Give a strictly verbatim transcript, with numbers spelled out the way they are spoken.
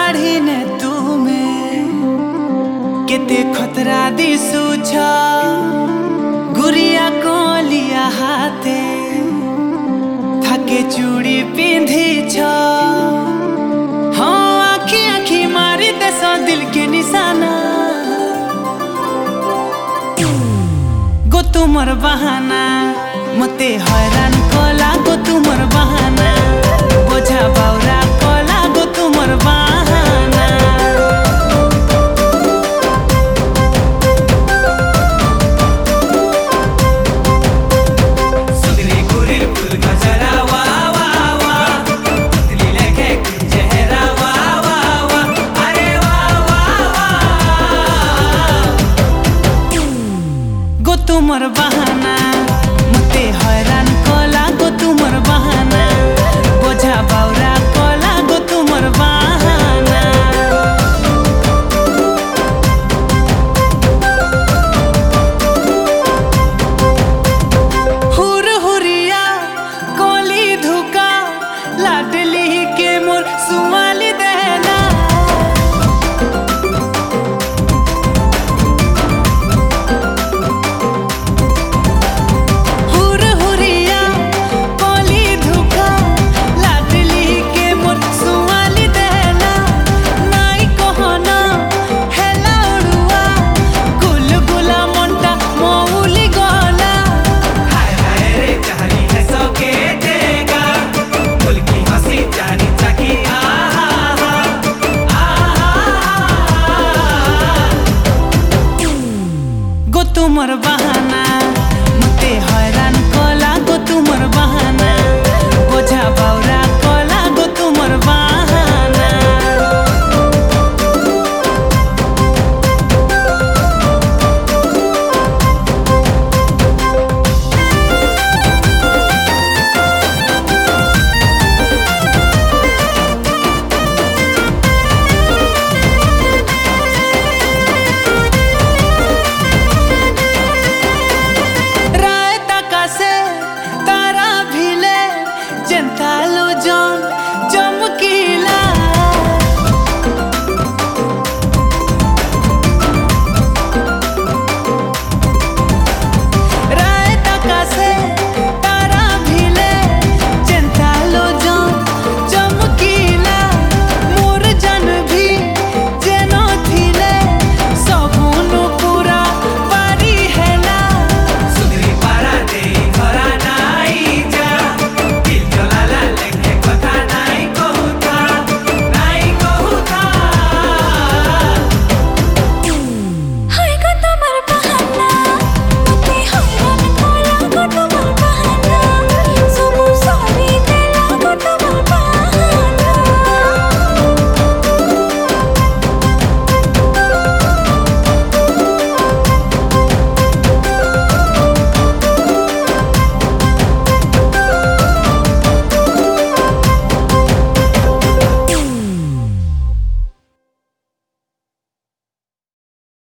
दाढ़ी ने तुमे केते खतरा दिसुछ गुरिया कोलिया हाथे थाके चूड़ी पिंधिछ हाँ आखी आखी मारी देश दिल के निशाना गो तुमर बहाना मते हैरान कला गो तुमर बहाना बोझा बाउरा कला गो तुमर बहाना सुगरी गुरिल फूल गजरा वा वा वा तितली लेके चेहरा वा वा वा अरे वा वा वा गो तुमर बहाना मते हैरान कला गो तुमर बहाना बोझा बाउरा कला गो तुमर बहाना हुर हुरिया कोली धुका लाडली के मोर सुमाली देना हुर हुरिया कोली धुका लाडली के मोर सुमाली देना नाई कहना हेला उड़ुआ गुलगुला मोंटा मौली गला हाय हाय रे चाहनी है सौके देगा फुल की हंसी जानी चाकी आहा आहा गो तुमर बहाना